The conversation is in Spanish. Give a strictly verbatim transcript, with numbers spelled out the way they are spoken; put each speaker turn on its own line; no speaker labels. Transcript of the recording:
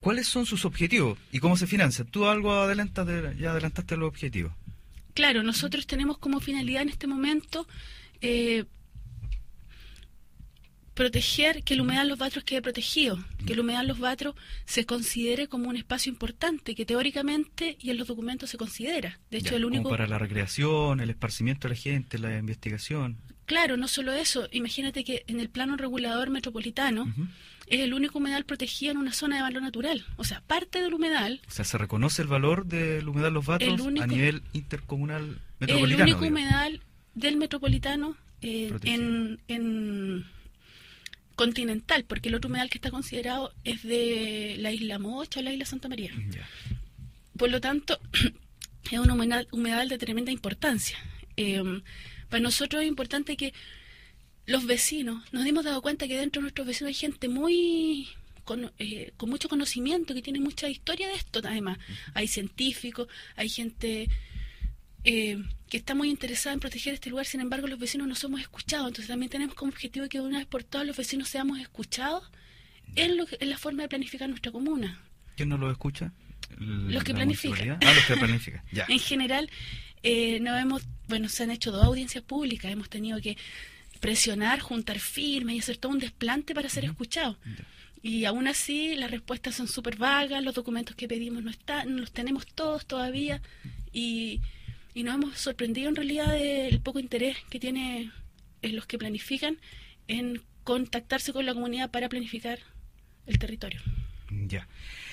¿Cuáles son sus objetivos y cómo se financian? Tú algo adelantas de, ya adelantaste los objetivos.
Claro, nosotros tenemos como finalidad en este momento eh, proteger que el humedal Los Batros quede protegido, que el humedal Los Batros se considere como un espacio importante, que teóricamente y en los documentos se considera. De hecho,
Ya,
el único...
como para la recreación, el esparcimiento de la gente, la investigación.
Claro, no solo eso. Imagínate que en el plano regulador metropolitano uh-huh. es el único humedal protegido en una zona de valor natural. O sea, parte del humedal...
O sea, se reconoce el valor del humedal Los Batros único, a nivel intercomunal metropolitano.
El único
digamos.
humedal del metropolitano eh, en, en continental, porque el otro humedal que está considerado es de la isla Mocha o la isla Santa María.
Ya.
Por lo tanto, es un humedal, humedal de tremenda importancia. Eh, para nosotros es importante que los vecinos, nos hemos dado cuenta que dentro de nuestros vecinos hay gente muy con, eh, con mucho conocimiento, que tiene mucha historia de esto además. Uh-huh. Hay científicos, hay gente eh, que está muy interesada en proteger este lugar, sin embargo los vecinos no somos escuchados, entonces también tenemos como objetivo que de una vez por todas los vecinos seamos escuchados en, lo que, en la forma de planificar nuestra comuna.
¿Quién no lo escucha?
L- los que planifican.
Ah, los que planifican, ya.
En general, eh, no hemos, bueno, se han hecho dos audiencias públicas, hemos tenido que presionar, juntar firmas y hacer todo un desplante para ser uh-huh. escuchados. Yeah. Y aún así las respuestas son súper vagas, los documentos que pedimos no están, no los tenemos todos todavía y, y nos hemos sorprendido en realidad del poco interés que tienen los que planifican en contactarse con la comunidad para planificar el territorio.
Ya. Yeah.